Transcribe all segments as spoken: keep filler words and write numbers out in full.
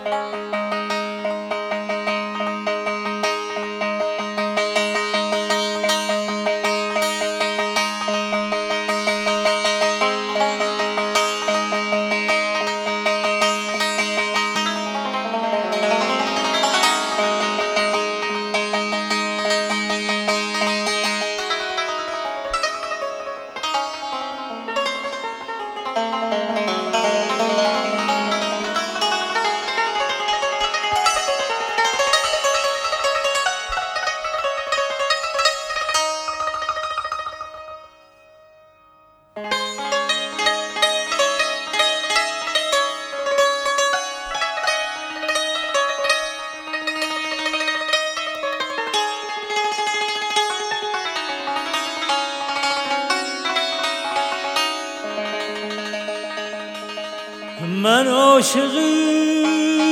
من عاشقی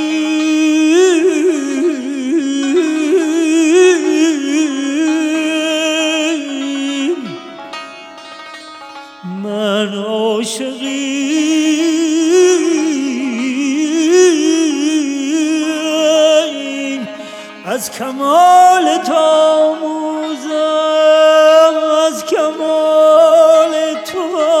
من عاشقی از کمال تو آموزم از کمال تو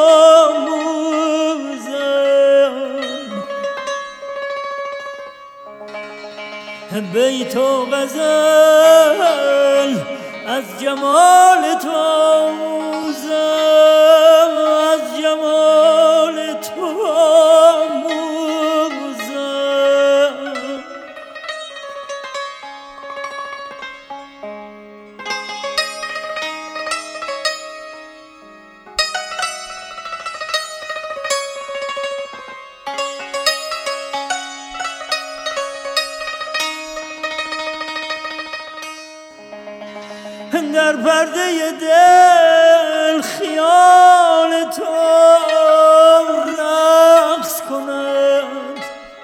بیت و غزل از جمال تو آموزم از جمال تو آموزم در پرده دل خیال تو رقص کند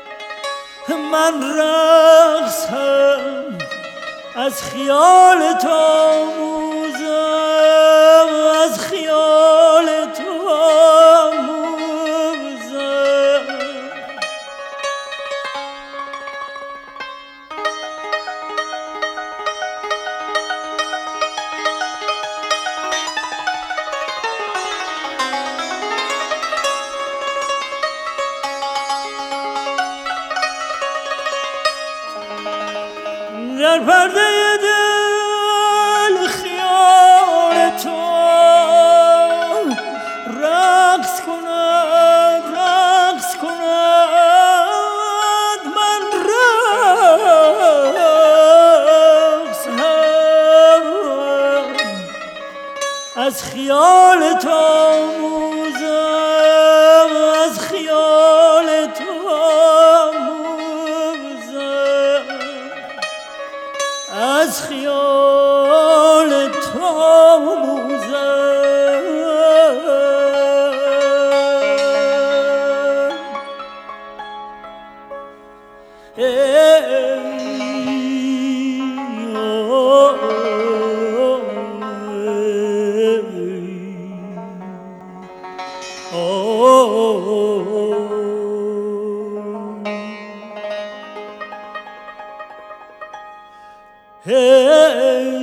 من رقصم از خیال تو آموزم از خیال تو آموزم در پرده دل خیال تو رقص کند رقص کند من رقص هم از خیال تو آموزم از خیال تو از خیال تو آموزم Hey